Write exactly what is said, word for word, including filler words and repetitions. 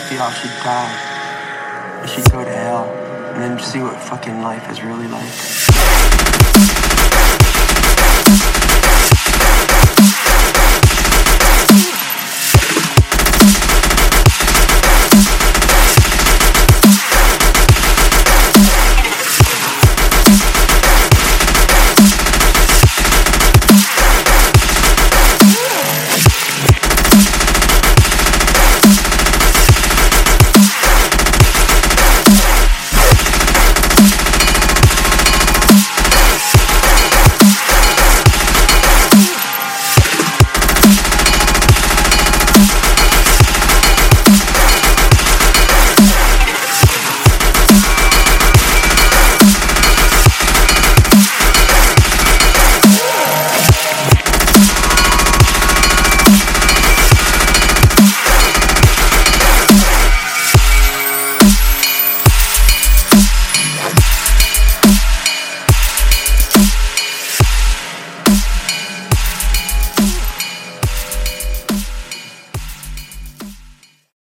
we all should die. We should go to hell and then see what fucking life is really like.